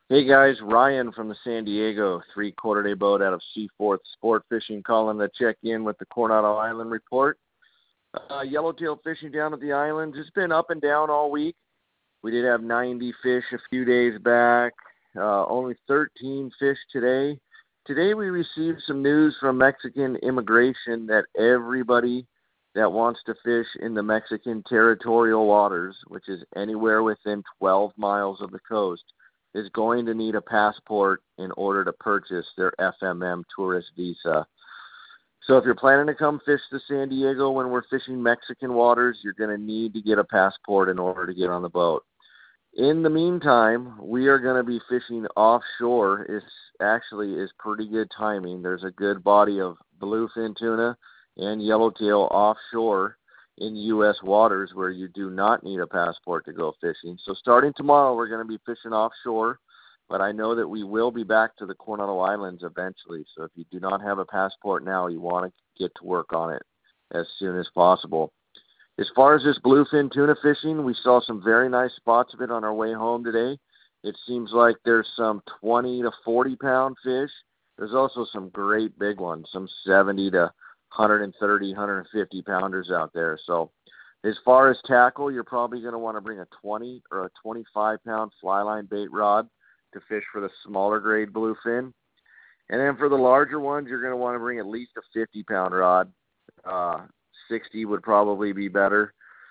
Hey guys, Ryan from the San Diego 3/4 day boat out of Seaforth Sport Fishing calling to check in with the Coronado Island report. Yellowtail fishing down at the island has been up and down all week. We did have 90 fish a few days back, only 13 fish today. Today we received some news from Mexican immigration that everybody that wants to fish in the Mexican territorial waters, which is anywhere within 12 miles of the coast, is going to need a passport in order to purchase their FMM tourist visa. So if you're planning to come fish to San Diego when we're fishing Mexican waters, you're going to need to get a passport in order to get on the boat. In the meantime, we are going to be fishing offshore. It actually is pretty good timing. There's a good body of bluefin tuna and yellowtail offshore in U.S. waters where you do not need a passport to go fishing. So starting tomorrow, we're going to be fishing offshore, but I know that we will be back to the Coronado Islands eventually. So if you do not have a passport now, you want to get to work on it as soon as possible. As far as this bluefin tuna fishing, we saw some very nice spots of it on our way home today. It seems like there's some 20 to 40 pound fish. There's also some great big ones, some 70 to 130, 150 pounders out there. So as far as tackle, you're probably going to want to bring a 20 or a 25 pound fly line bait rod to fish for the smaller grade bluefin. And then for the larger ones, you're going to want to bring at least a 50 pound rod. 60 would probably be better.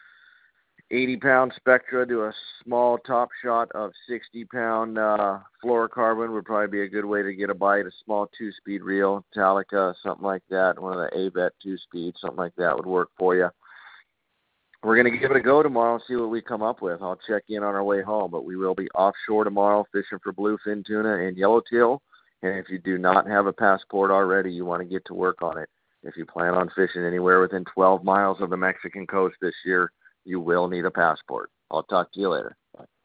80 pound Spectra to a small top shot of 60 pound fluorocarbon would probably be a good way to get a bite. A small 2-speed reel, Talica, something like that. One of the AVET 2-speed, something like that would work for you. We're going to give it a go tomorrow and see what we come up with. I'll check in on our way home, but we will be offshore tomorrow fishing for bluefin tuna and yellowtail. And if you do not have a passport already, you want to get to work on it. If you plan on fishing anywhere within 12 miles of the Mexican coast this year, you will need a passport. I'll talk to you later. Bye.